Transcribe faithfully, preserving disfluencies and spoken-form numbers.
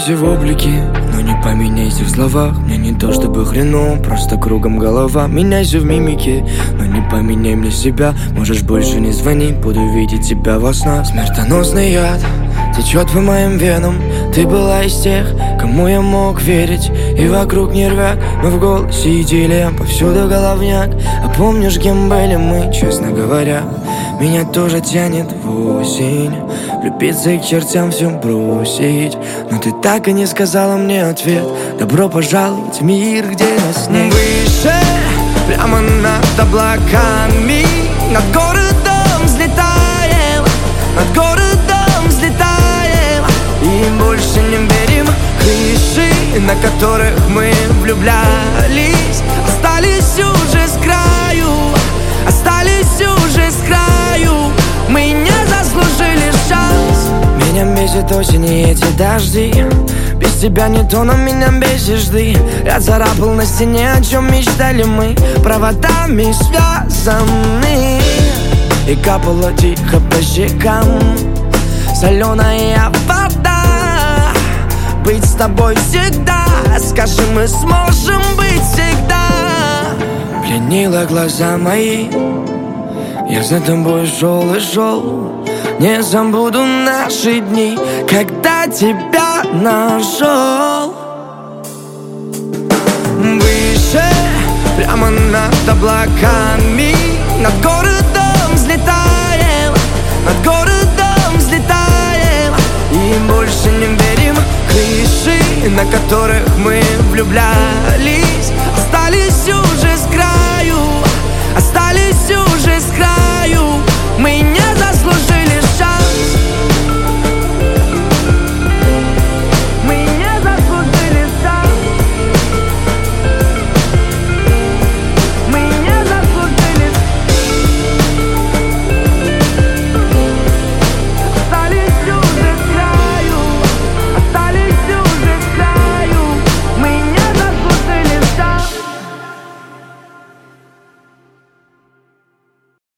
Поменяйся в облике, но не поменяйся в словах. Мне не то чтобы хреново, просто кругом голова. Меняйся в мимике, но не поменяй мне себя. Можешь больше не звонить, буду видеть тебя во снах. Смертоносный яд течет по моим венам. Ты была из тех, кому я мог верить. И вокруг нервяк, но в голосе идиллия, повсюду головняк. А помнишь, кем были мы, честно говоря? Меня тоже тянет в осень, влюбиться и к чертям все бросить. Но ты так и не сказала мне ответ. Добро пожаловать в мир, где нас нет. Выше, прямо над облаками, над городом взлетаем, над городом взлетаем. И больше не верим. Крыши, на которых мы влюблялись, остались уже с краю, остались уже с краю. Мы не заслужили шанс. Меня бесит осень и эти дожди. Без тебя не то, но меня бесишь ты. Я царапал на стене, о чем мечтали мы, проводами связаны. И капала тихо по щекам соленая вода. Быть с тобой всегда, скажи, мы сможем быть всегда. Пленила глаза мои, я за тобой шел и шел. Не забуду наши дни, когда тебя нашел. Выше, прямо над облаками, над городом взлетаем, над городом взлетаем. И больше не верим. Крыши, на которых мы влюблялись,